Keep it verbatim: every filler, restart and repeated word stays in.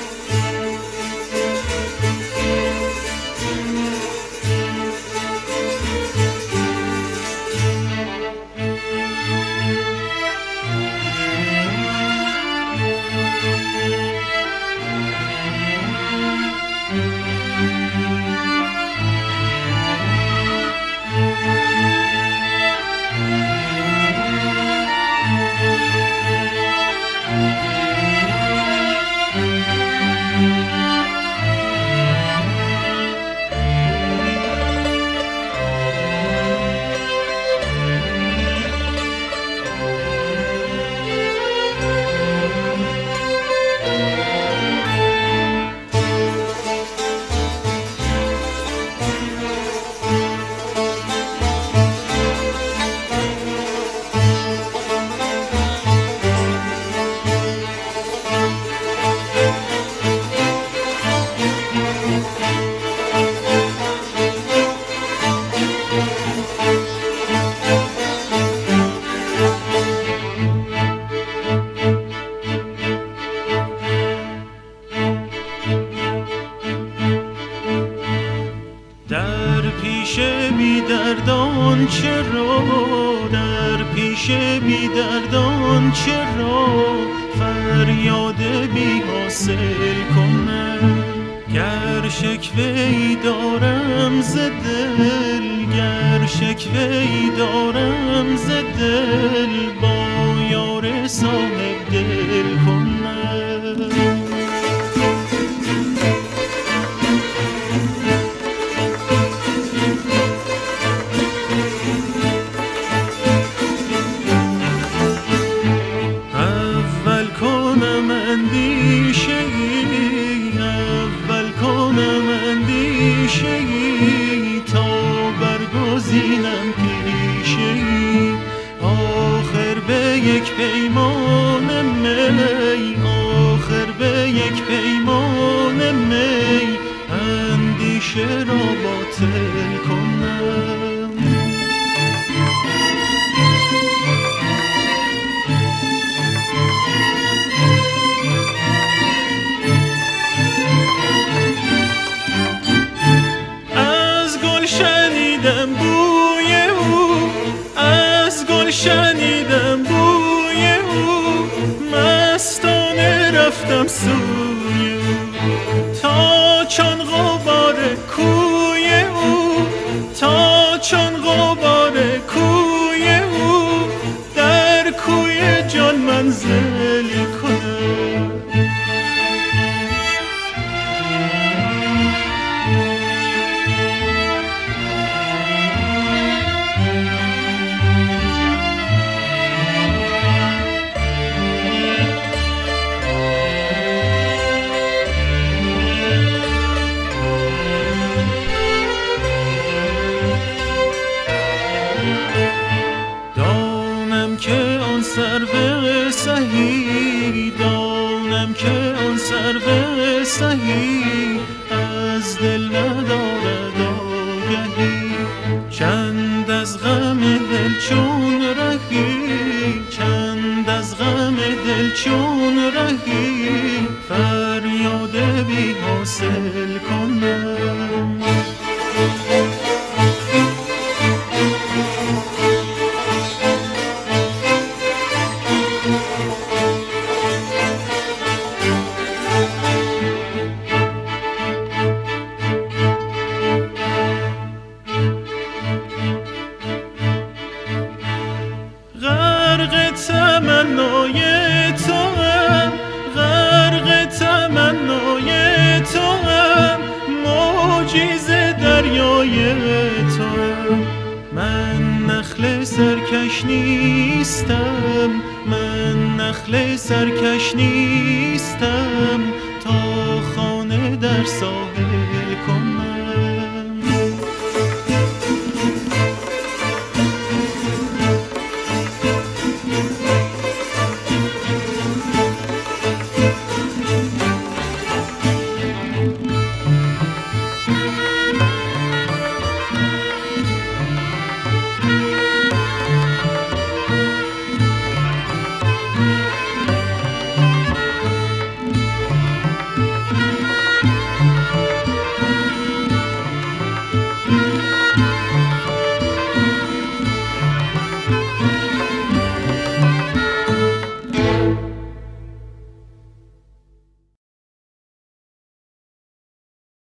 دردان چرا در پیش بی دردان چرا فریاد بی حاصل کنم گر شکوه‌ای دارم ز دل گر شکوه‌ای دارم ز دل با یار صاحب دل کنم تا برگزینم پیشه‌ای آخر به یک پیمان می آخر به یک پیمان می اندیشه را باطل کنم شنیدم بوی او از گل شنیدم بوی او مستانه رفتم سوی او تا چون غبار کوی او تا چون غبار کوی او در کوی جان منزل کنم سرو سهی دانم که آن سرو سهی از دل ندارد آگهی چند از غم دل چون رهی چند از غم دل چون رهی فریاد بی حاصل کنم تمنای تو هم غرق تمنای تو هم معجزه دریای تو هم من نخل سرکش نیستم من نخل سرکش نیستم تا خانه در ساحل